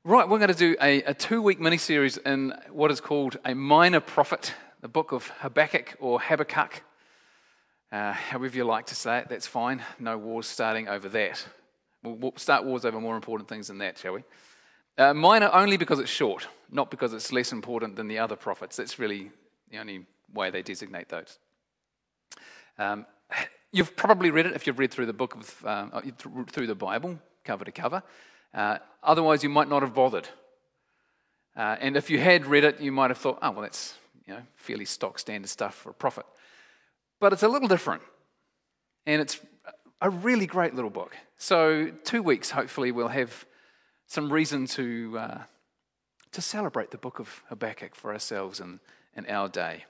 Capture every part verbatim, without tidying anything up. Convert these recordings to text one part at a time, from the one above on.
Right, we're going to do a, a two-week mini-series in what is called a minor prophet, the book of Habakkuk or Habakkuk. Uh, however you like to say it, that's fine. No wars starting over that. We'll, we'll start wars over more important things than that, shall we? Uh, minor only because it's short, not because it's less important than the other prophets. That's really the only way they designate those. Um, you've probably read it if you've read through the book of um, through the Bible, cover to cover. Uh, otherwise, you might not have bothered. Uh, and if you had read it, you might have thought, oh, well, that's you know fairly stock standard stuff for a prophet. But it's a little different. And it's a really great little book. So two weeks, hopefully, we'll have some reason to uh, to celebrate the book of Habakkuk for ourselves in, in our day.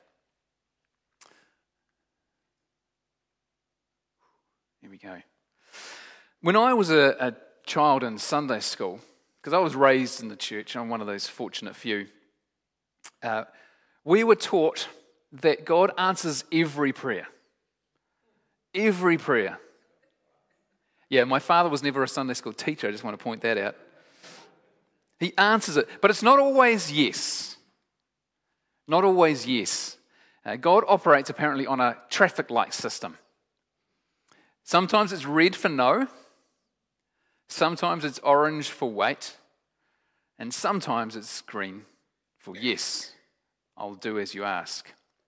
Here we go. When I was a, a child in Sunday school, because I was raised in the church, I'm one of those fortunate few, uh, we were taught that God answers every prayer. Every prayer. Yeah, my father was never a Sunday school teacher, I just want to point that out. He answers it, but it's not always yes. Not always yes. Uh, God operates apparently on a traffic light system. Sometimes it's red for no, sometimes it's orange for wait, and sometimes it's green for yes. I'll do as you ask.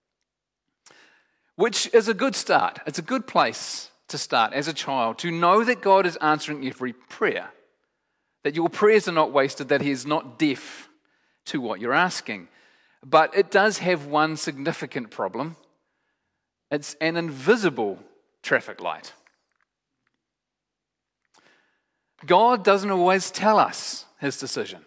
Which is a good start. It's a good place to start as a child, to know that God is answering every prayer, that your prayers are not wasted, that He is not deaf to what you're asking. But it does have one significant problem. It's an invisible traffic light. God doesn't always tell us His decision.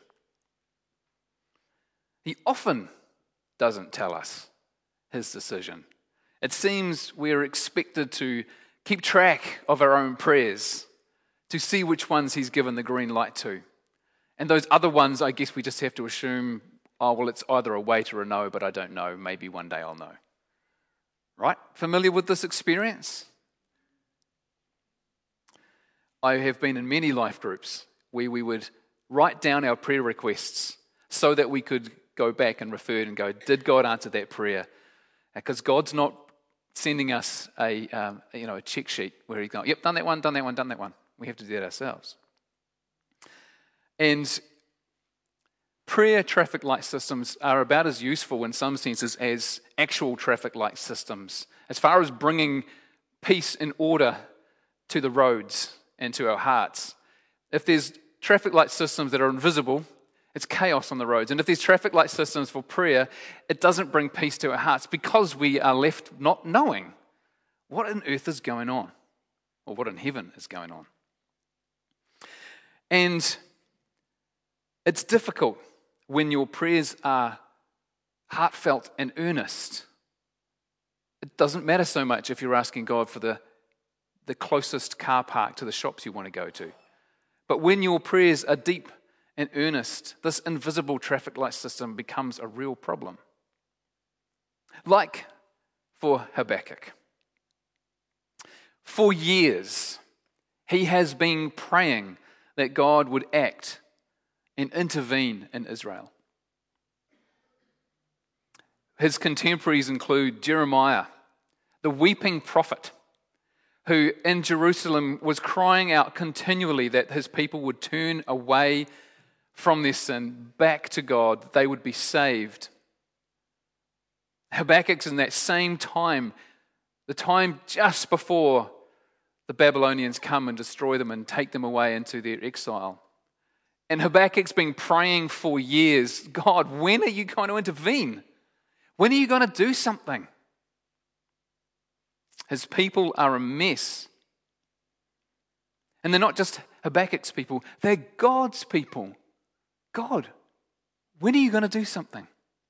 He often doesn't tell us His decision. It seems we're expected to keep track of our own prayers, to see which ones He's given the green light to. And those other ones, I guess we just have to assume, oh, well, it's either a wait or a no, but I don't know. Maybe one day I'll know. Right? Familiar with this experience? I have been in many life groups where we would write down our prayer requests so that we could go back and refer and go, did God answer that prayer? Because God's not sending us a um, you know a check sheet where He's going, yep, done that one, done that one, done that one. We have to do that ourselves. And prayer traffic light systems are about as useful in some senses as actual traffic light systems, as far as bringing peace and order to the roads and to our hearts. If there's traffic light systems that are invisible, it's chaos on the roads. And if there's traffic light systems for prayer, it doesn't bring peace to our hearts because we are left not knowing what on earth is going on or what in heaven is going on. And it's difficult when your prayers are heartfelt and earnest. It doesn't matter so much if you're asking God for the the closest car park to the shops you want to go to. But when your prayers are deep and earnest, this invisible traffic light system becomes a real problem. Like for Habakkuk. For years, he has been praying that God would act and intervene in Israel. His contemporaries include Jeremiah, the weeping prophet, who in Jerusalem was crying out continually that his people would turn away from their sin, back to God, that they would be saved. Habakkuk's in that same time, the time just before the Babylonians come and destroy them and take them away into their exile. And Habakkuk's been praying for years, God, when are you going to intervene? When are you going to do something? His people are a mess. And they're not just Habakkuk's people, they're God's people. God, when are you going to do something?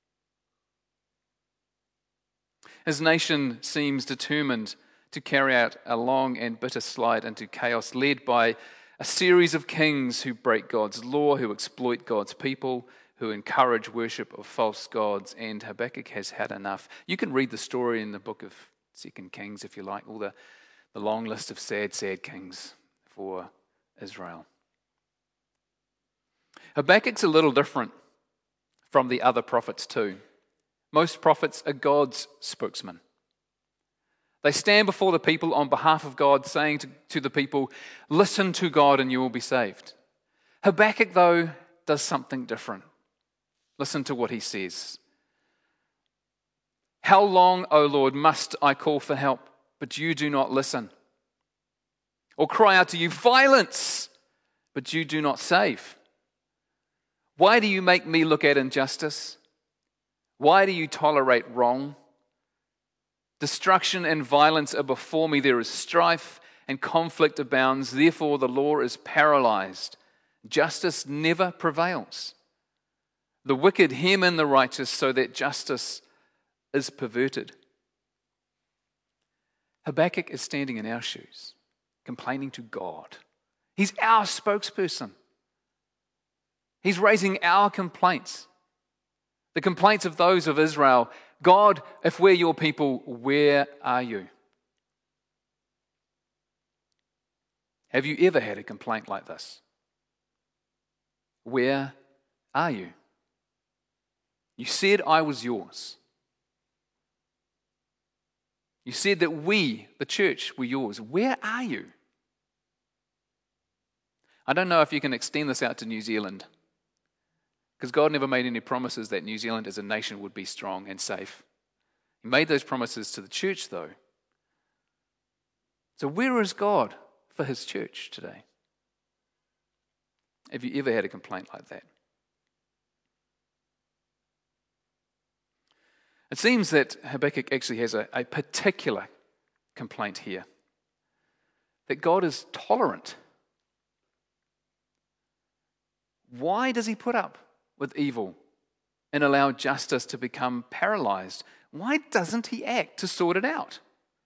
His nation seems determined to carry out a long and bitter slide into chaos, led by a series of kings who break God's law, who exploit God's people, who encourage worship of false gods, and Habakkuk has had enough. You can read the story in the book of Second Kings, if you like, all the, the long list of sad, sad kings for Israel. Habakkuk's a little different from the other prophets too. Most prophets are God's spokesman. They stand before the people on behalf of God, saying to, to the people, listen to God and you will be saved. Habakkuk, though, does something different. Listen to what he says. How long, O Lord, must I call for help, but you do not listen? Or cry out to you, violence, but you do not save? Why do you make me look at injustice? Why do you tolerate wrong? Destruction and violence are before me. There is strife and conflict abounds. Therefore, the law is paralyzed. Justice never prevails. The wicked hem in the righteous so that justice is perverted. Habakkuk is standing in our shoes, complaining to God. He's our spokesperson. He's raising our complaints, the complaints of those of Israel. God, if we're your people, where are you? Have you ever had a complaint like this? Where are you? You said I was yours. You said that we, the church, were yours. Where are you? I don't know if you can extend this out to New Zealand, because God never made any promises that New Zealand as a nation would be strong and safe. He made those promises to the church, though. So where is God for his church today? Have you ever had a complaint like that? It seems that Habakkuk actually has a, a particular complaint here, that God is tolerant. Why does he put up with evil and allow justice to become paralyzed? Why doesn't he act to sort it out?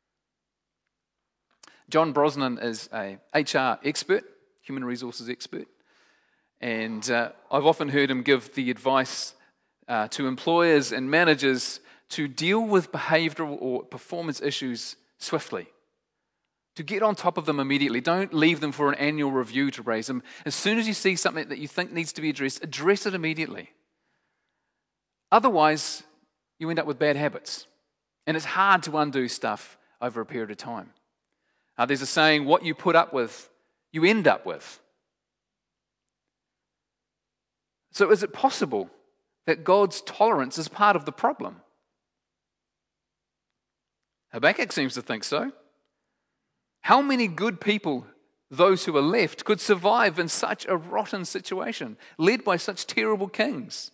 John Brosnan is a H R expert, human resources expert, and uh, I've often heard him give the advice uh, to employers and managers to deal with behavioral or performance issues swiftly, to get on top of them immediately. Don't leave them for an annual review to raise them. As soon as you see something that you think needs to be addressed, address it immediately. Otherwise, you end up with bad habits, and it's hard to undo stuff over a period of time. Uh, there's a saying, what you put up with, you end up with. So is it possible that God's tolerance is part of the problem? Habakkuk seems to think so. How many good people, those who are left, could survive in such a rotten situation, led by such terrible kings?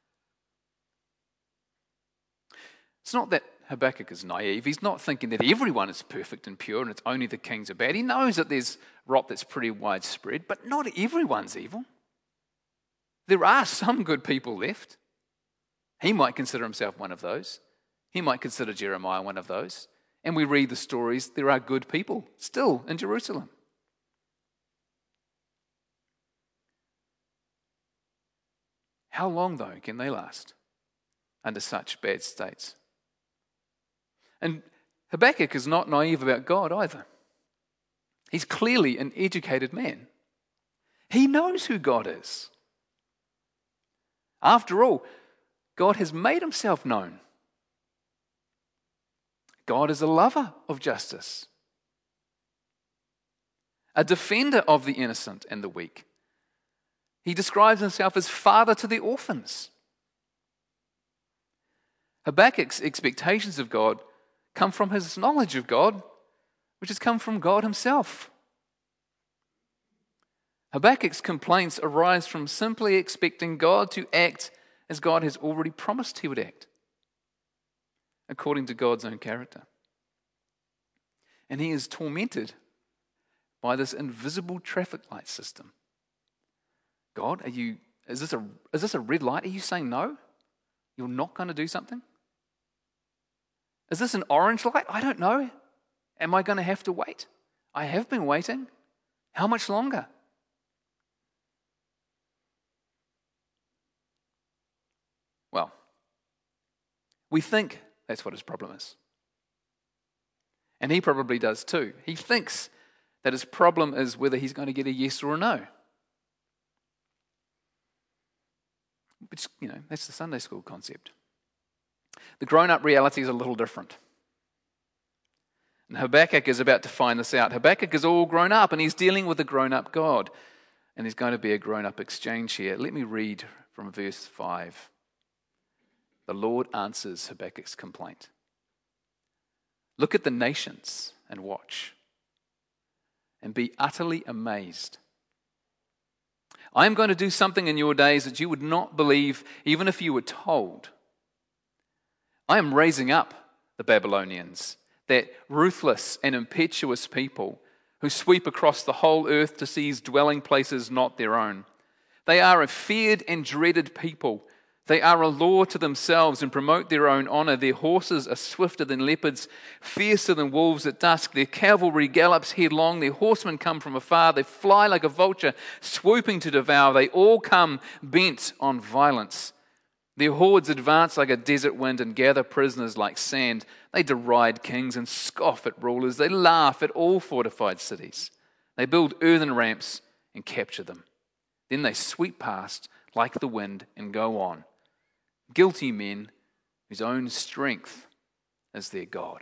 It's not that Habakkuk is naive. He's not thinking that everyone is perfect and pure and it's only the kings are bad. He knows that there's rot that's pretty widespread, but not everyone's evil. There are some good people left. He might consider himself one of those. He might consider Jeremiah one of those. And we read the stories, there are good people still in Jerusalem. How long, though, can they last under such bad states? And Habakkuk is not naive about God either. He's clearly an educated man. He knows who God is. After all, God has made himself known. God is a lover of justice, a defender of the innocent and the weak. He describes himself as father to the orphans. Habakkuk's expectations of God come from his knowledge of God, which has come from God himself. Habakkuk's complaints arise from simply expecting God to act as God has already promised he would act, according to God's own character. And he is tormented by this invisible traffic light system. God, are you, is this a, is this a red light? Are you saying no? You're not going to do something? Is this an orange light? I don't know. Am I going to have to wait? I have been waiting. How much longer? Well, we think that's what his problem is. And he probably does too. He thinks that his problem is whether he's going to get a yes or a no. Which, you know, that's the Sunday school concept. The grown-up reality is a little different. And Habakkuk is about to find this out. Habakkuk is all grown up, and he's dealing with a grown-up God. And there's going to be a grown-up exchange here. Let me read from verse five. The Lord answers Habakkuk's complaint. Look at the nations and watch, and be utterly amazed. I am going to do something in your days that you would not believe even if you were told. I am raising up the Babylonians, that ruthless and impetuous people who sweep across the whole earth to seize dwelling places not their own. They are a feared and dreaded people. They are a law to themselves and promote their own honor. Their horses are swifter than leopards, fiercer than wolves at dusk. Their cavalry gallops headlong. Their horsemen come from afar. They fly like a vulture, swooping to devour. They all come bent on violence. Their hordes advance like a desert wind and gather prisoners like sand. They deride kings and scoff at rulers. They laugh at all fortified cities. They build earthen ramps and capture them. Then they sweep past like the wind and go on. Guilty men whose own strength is their God.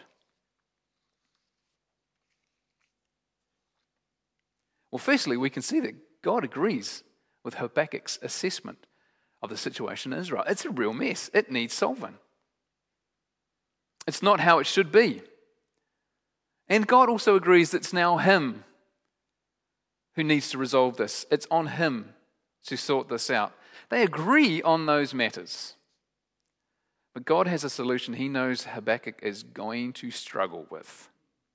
Well, firstly, we can see that God agrees with Habakkuk's assessment of the situation in Israel. It's a real mess. It needs solving. It's not how it should be. And God also agrees that it's now Him who needs to resolve this. It's on Him to sort this out. They agree on those matters. But God has a solution He knows Habakkuk is going to struggle with.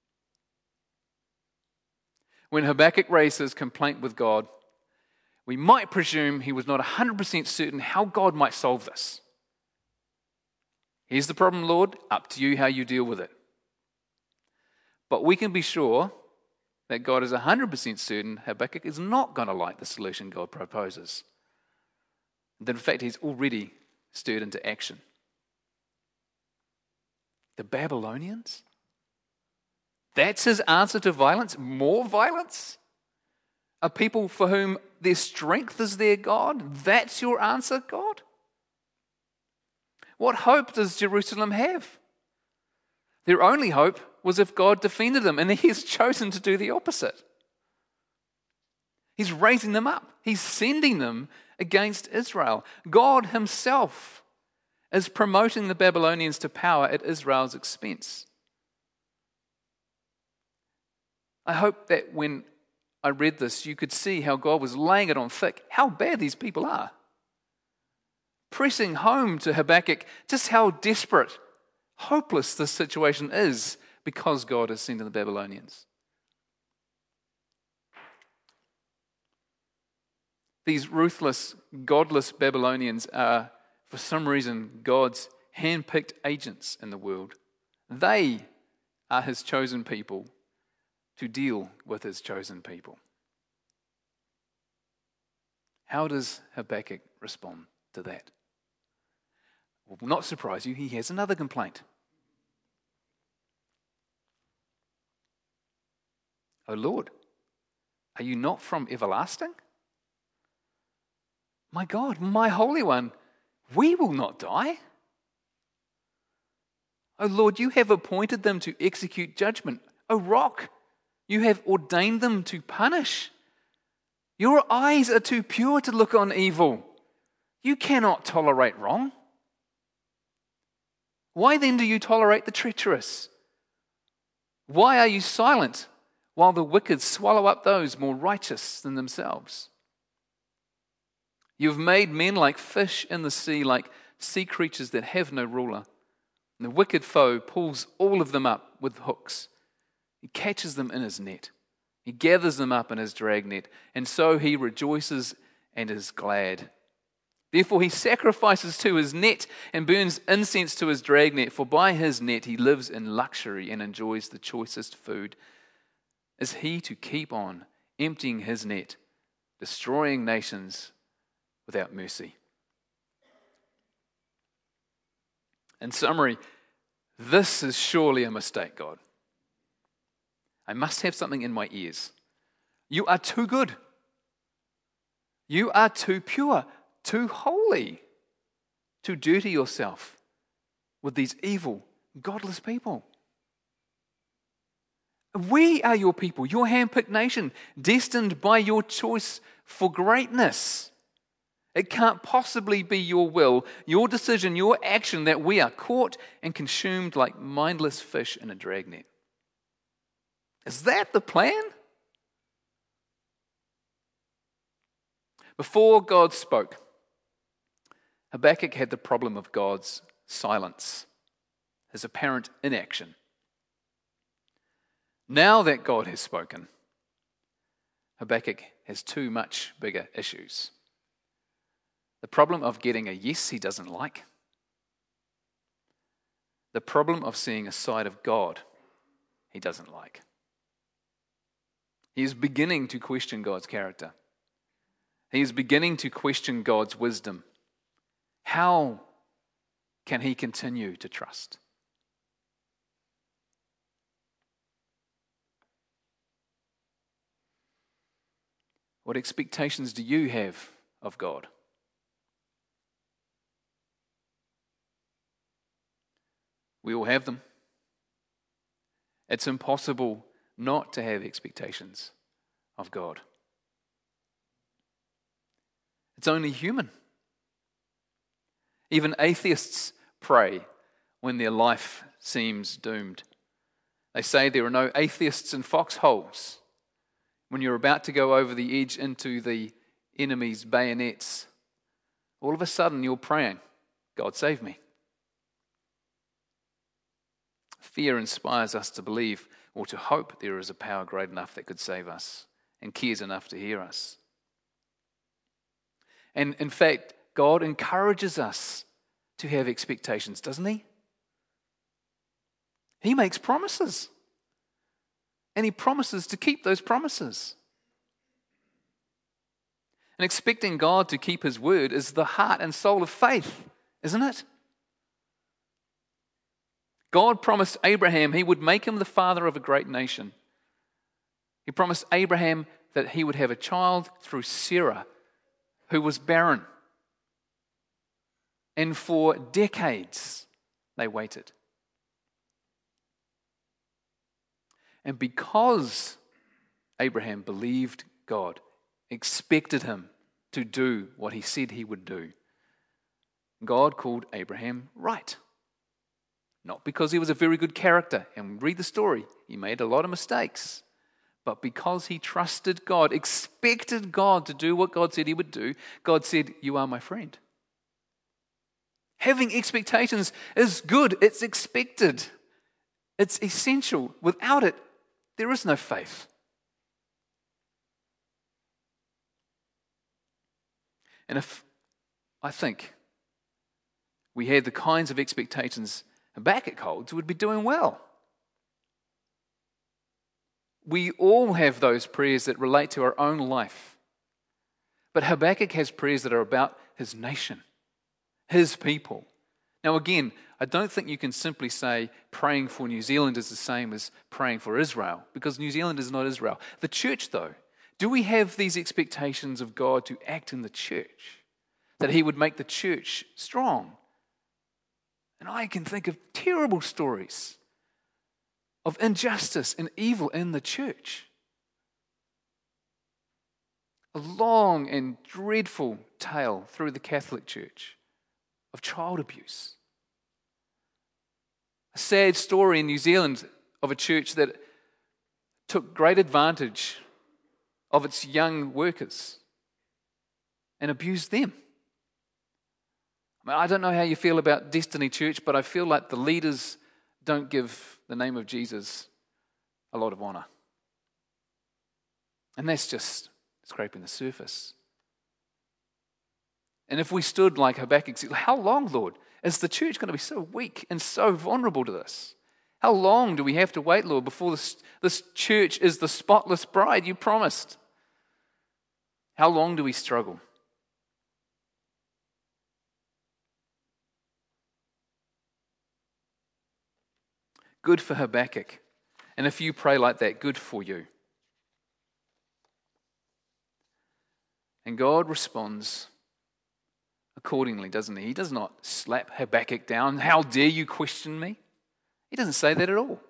When Habakkuk raised his complaint with God, we might presume he was not one hundred percent certain how God might solve this. Here's the problem, Lord. Up to you how you deal with it. But we can be sure that God is one hundred percent certain Habakkuk is not going to like the solution God proposes. That in fact he's already stirred into action. The Babylonians? That's his answer to violence? More violence? A people for whom their strength is their God? That's your answer, God? What hope does Jerusalem have? Their only hope was if God defended them, and He has chosen to do the opposite. He's raising them up. He's sending them against Israel. God Himself is promoting the Babylonians to power at Israel's expense. I hope that when I read this, you could see how God was laying it on thick, how bad these people are. Pressing home to Habakkuk just how desperate, hopeless this situation is because God has sent in the Babylonians. These ruthless, godless Babylonians are, for some reason, God's hand-picked agents in the world. They are His chosen people to deal with His chosen people. How does Habakkuk respond to that? Will not surprise you, he has another complaint. O Lord, are you not from everlasting? My God, my Holy One, we will not die. O Lord, you have appointed them to execute judgment. O Rock, you have ordained them to punish. Your eyes are too pure to look on evil. You cannot tolerate wrong. Why then do you tolerate the treacherous? Why are you silent while the wicked swallow up those more righteous than themselves? You have made men like fish in the sea, like sea creatures that have no ruler. And the wicked foe pulls all of them up with hooks. He catches them in his net. He gathers them up in his dragnet, and so he rejoices and is glad. Therefore he sacrifices to his net and burns incense to his dragnet, for by his net he lives in luxury and enjoys the choicest food. Is he to keep on emptying his net, destroying nations without mercy? In summary, this is surely a mistake, God. I must have something in my ears. You are too good. You are too pure, too holy. to dirty yourself with these evil, godless people. We are your people, your handpicked nation, destined by your choice for greatness. It can't possibly be your will, your decision, your action that we are caught and consumed like mindless fish in a dragnet. Is that the plan? Before God spoke, Habakkuk had the problem of God's silence, his apparent inaction. Now that God has spoken, Habakkuk has two much bigger issues. The problem of getting a yes he doesn't like. The problem of seeing a side of God he doesn't like. He is beginning to question God's character. He is beginning to question God's wisdom. How can he continue to trust? What expectations do you have of God? We all have them. It's impossible not to have expectations of God. It's only human. Even atheists pray when their life seems doomed. They say there are no atheists in foxholes. When you're about to go over the edge into the enemy's bayonets, all of a sudden you're praying, God save me. Fear inspires us to believe or to hope there is a power great enough that could save us and cares enough to hear us. And in fact, God encourages us to have expectations, doesn't he? He makes promises. And he promises to keep those promises. And expecting God to keep his word is the heart and soul of faith, isn't it? God promised Abraham he would make him the father of a great nation. He promised Abraham that he would have a child through Sarah, who was barren. And for decades, they waited. And because Abraham believed God, expected him to do what he said he would do, God called Abraham right. Not because he was a very good character, and read the story, he made a lot of mistakes, but because he trusted God, expected God to do what God said he would do, God said, "You are my friend." Having expectations is good, it's expected, it's essential. Without it, there is no faith. And if I think we had the kinds of expectations Habakkuk holds, we'd be doing well. We all have those prayers that relate to our own life. But Habakkuk has prayers that are about his nation, his people. Now again, I don't think you can simply say praying for New Zealand is the same as praying for Israel, because New Zealand is not Israel. The church, though, do we have these expectations of God to act in the church? That he would make the church strong? And I can think of terrible stories of injustice and evil in the church. A long and dreadful tale through the Catholic Church of child abuse. A sad story in New Zealand of a church that took great advantage of its young workers and abused them. I mean, I don't know how you feel about Destiny Church, but I feel like the leaders don't give the name of Jesus a lot of honor. And that's just scraping the surface. And if we stood like Habakkuk said, how long, Lord, is the church going to be so weak and so vulnerable to this? How long do we have to wait, Lord, before this, this church is the spotless bride you promised? How long do we struggle? Good for Habakkuk. And if you pray like that, good for you. And God responds accordingly, doesn't he? He does not slap Habakkuk down. How dare you question me? He doesn't say that at all.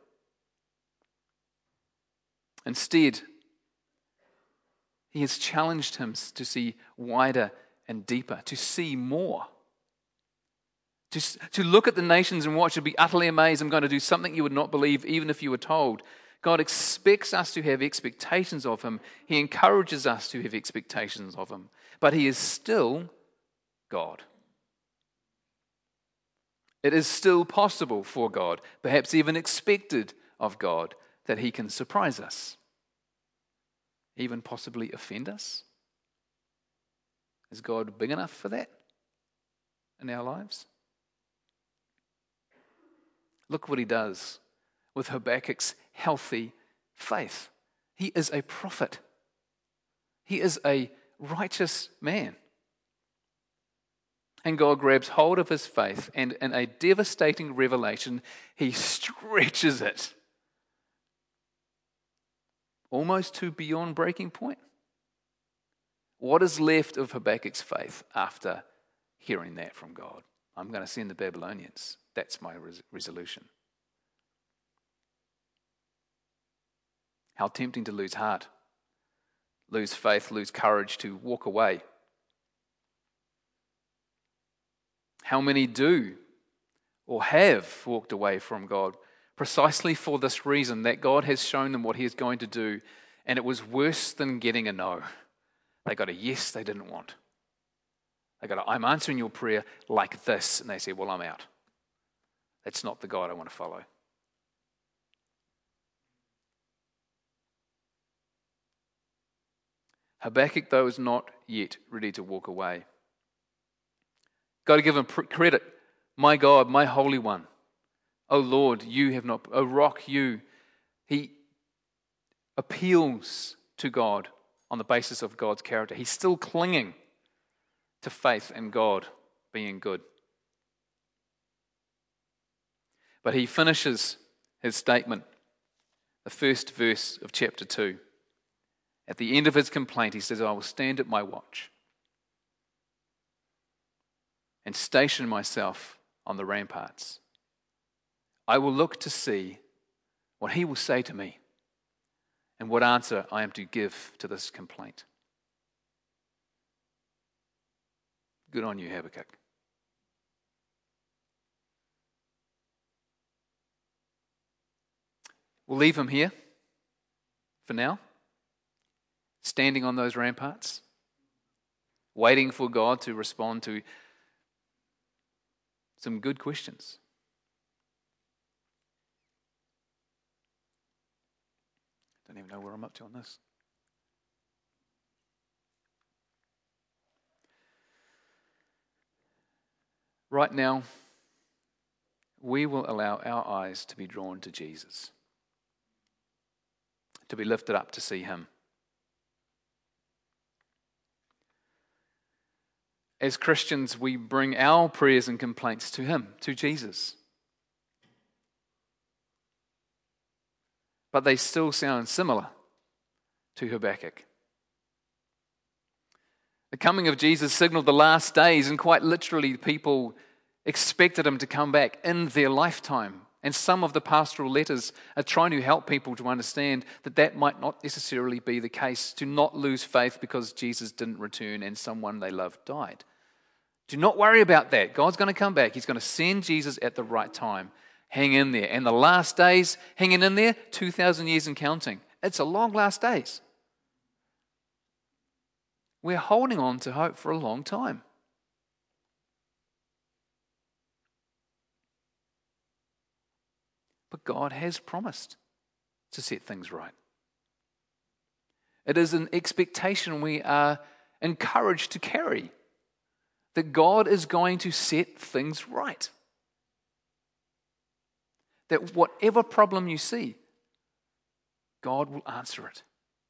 Instead, he has challenged him to see wider and deeper, to see more. To, to look at the nations and watch and be utterly amazed. I'm going to do something you would not believe even if you were told. God expects us to have expectations of him. He encourages us to have expectations of him. But he is still God. It is still possible for God, perhaps even expected of God, that he can surprise us, even possibly offend us. Is God big enough for that in our lives? Look what he does with Habakkuk's healthy faith. He is a prophet. He is a righteous man. And God grabs hold of his faith, and in a devastating revelation, he stretches it almost to beyond breaking point. What is left of Habakkuk's faith after hearing that from God? I'm going to send the Babylonians. That's my res- resolution. How tempting to lose heart, lose faith, lose courage, to walk away. How many do or have walked away from God precisely for this reason, that God has shown them what he is going to do, and it was worse than getting a no. They got a yes they didn't want. They got a, I'm answering your prayer like this, and they said, well, I'm out. That's not the God I want to follow. Habakkuk, though, is not yet ready to walk away. Got to give him credit. My God, my Holy One. Oh Lord, you have not, oh Rock, you. He appeals to God on the basis of God's character. He's still clinging to faith in God being good. But he finishes his statement, the first verse of chapter two. At the end of his complaint, he says, I will stand at my watch and station myself on the ramparts. I will look to see what he will say to me and what answer I am to give to this complaint. Good on you, Habakkuk. We'll leave him here for now, standing on those ramparts, waiting for God to respond to some good questions. Don't even know where I'm up to on this. Right now, we will allow our eyes to be drawn to Jesus, to be lifted up to see him. As Christians, we bring our prayers and complaints to him, to Jesus. But they still sound similar to Habakkuk. The coming of Jesus signaled the last days, and quite literally people expected him to come back in their lifetime. And some of the pastoral letters are trying to help people to understand that that might not necessarily be the case, to not lose faith because Jesus didn't return and someone they loved died. Do not worry about that. God's going to come back. He's going to send Jesus at the right time. Hang in there. And the last days, hanging in there, two thousand years and counting. It's a long last days. We're holding on to hope for a long time. But God has promised to set things right. It is an expectation we are encouraged to carry, that God is going to set things right. That whatever problem you see, God will answer it.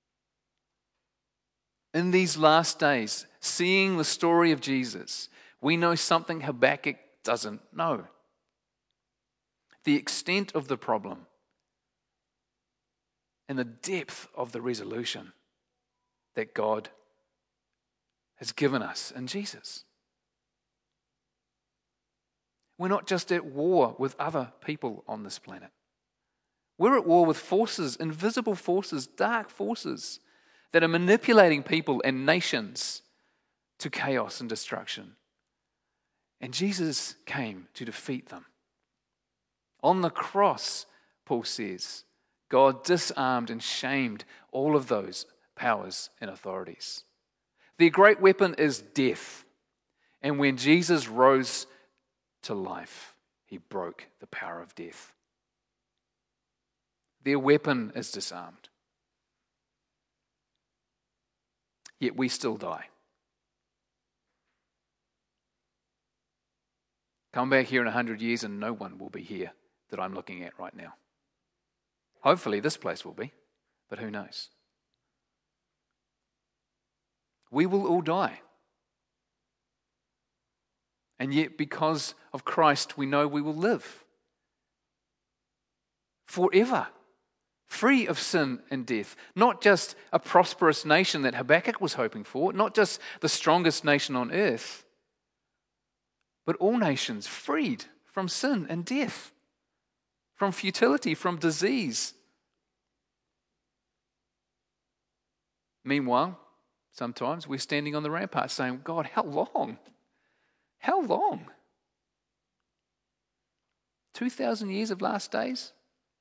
In these last days, seeing the story of Jesus, we know something Habakkuk doesn't know. The extent of the problem and the depth of the resolution that God has given us in Jesus. We're not just at war with other people on this planet. We're at war with forces, invisible forces, dark forces that are manipulating people and nations to chaos and destruction. And Jesus came to defeat them. On the cross, Paul says, God disarmed and shamed all of those powers and authorities. Their great weapon is death. And when Jesus rose to life, he broke the power of death. Their weapon is disarmed. Yet we still die. Come back here in a hundred years and no one will be here that I'm looking at right now. Hopefully this place will be, but who knows? We will all die. And yet because of Christ, we know we will live forever, free of sin and death. Not just a prosperous nation that Habakkuk was hoping for, not just the strongest nation on earth, but all nations freed from sin and death, from futility, from disease. Meanwhile, sometimes we're standing on the ramparts saying, God, how long? How long? two thousand years of last days?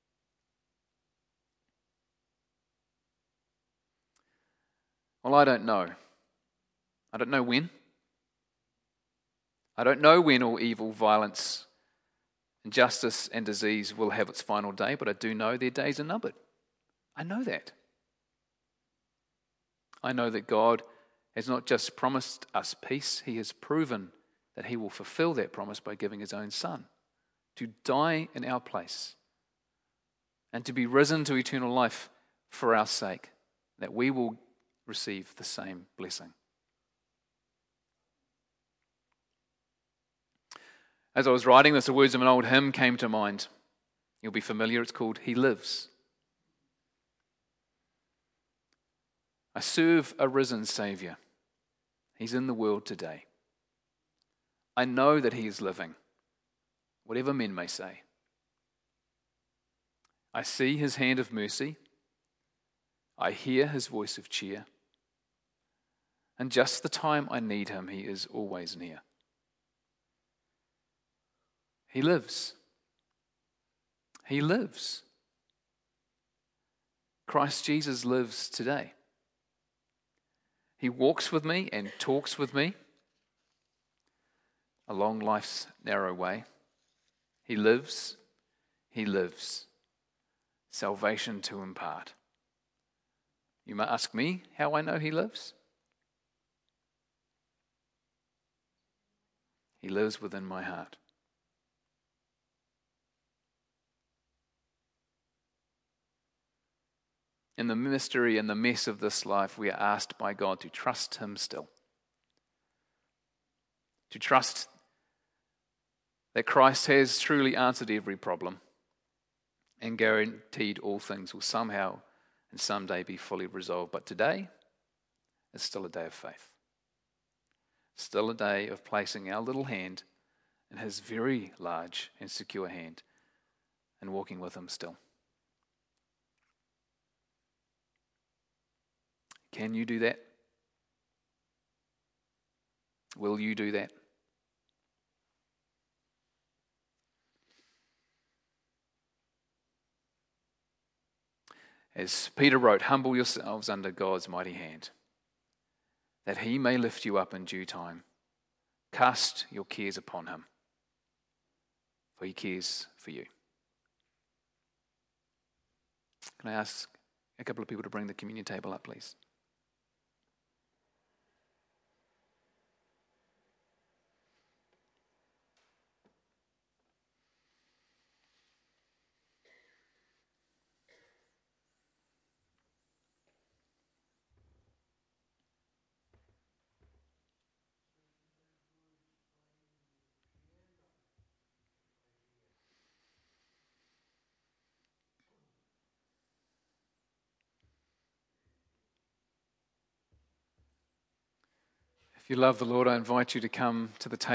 Well, I don't know. I don't know when. I don't know when all evil, violence, injustice and disease will have its final day, but I do know their days are numbered. I know that. I know that God has not just promised us peace, he has proven that he will fulfill that promise by giving his own Son to die in our place and to be risen to eternal life for our sake, that we will receive the same blessing. As I was writing this, the words of an old hymn came to mind. You'll be familiar. It's called He Lives. I serve a risen Saviour. He's in the world today. I know that he is living, whatever men may say. I see his hand of mercy. I hear his voice of cheer. And just the time I need him, he is always near. He lives. He lives. Christ Jesus lives today. He walks with me and talks with me along life's narrow way. He lives. He lives. Salvation to impart. You may ask me how I know he lives. He lives within my heart. In the mystery and the mess of this life, we are asked by God to trust him still. To trust that Christ has truly answered every problem and guaranteed all things will somehow and someday be fully resolved. But today is still a day of faith. Still a day of placing our little hand in his very large and secure hand and walking with him still. Can you do that? Will you do that? As Peter wrote, humble yourselves under God's mighty hand, that he may lift you up in due time. Cast your cares upon him, for he cares for you. Can I ask a couple of people to bring the communion table up, please? If you love the Lord, I invite you to come to the table.